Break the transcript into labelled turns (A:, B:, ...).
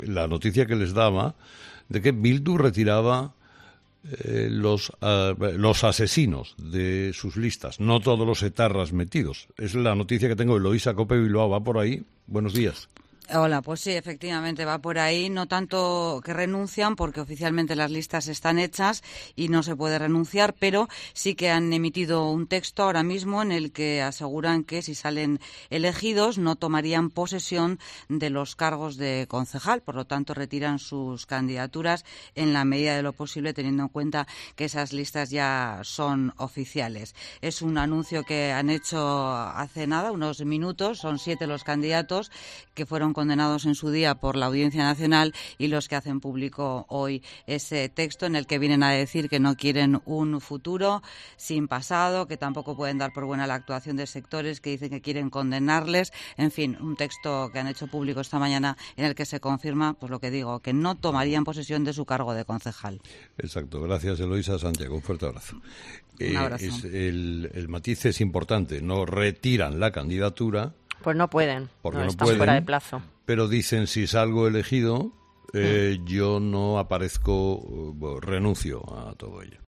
A: la noticia que les daba de que Bildu retiraba los asesinos de sus listas, no todos los etarras metidos. Es la noticia que tengo. Eloísa Cope Bilbao, ¿va por ahí? Buenos días.
B: Hola, pues sí, efectivamente va por ahí, no tanto que renuncian porque oficialmente las listas están hechas y no se puede renunciar, pero sí que han emitido un texto ahora mismo en el que aseguran que si salen elegidos no tomarían posesión de los cargos de concejal, por lo tanto retiran sus candidaturas en la medida de lo posible, teniendo en cuenta que esas listas ya son oficiales. Es un anuncio que han hecho hace nada, unos minutos, son 7 los candidatos que fueron condenados en su día por la Audiencia Nacional y los que hacen público hoy ese texto en el que vienen a decir que no quieren un futuro sin pasado, que tampoco pueden dar por buena la actuación de sectores que dicen que quieren condenarles. En fin, un texto que han hecho público esta mañana en el que se confirma, pues lo que digo, que no tomarían posesión de su cargo de concejal.
A: Exacto. Gracias, Eloísa. Santiago, un fuerte abrazo.
B: Un abrazo.
A: El matiz es importante. No retiran la candidatura.
C: Pues no pueden,
A: porque
C: no
A: no
C: están
A: pueden,
C: fuera de plazo.
A: Pero dicen, si salgo elegido, yo no aparezco, renuncio a todo ello.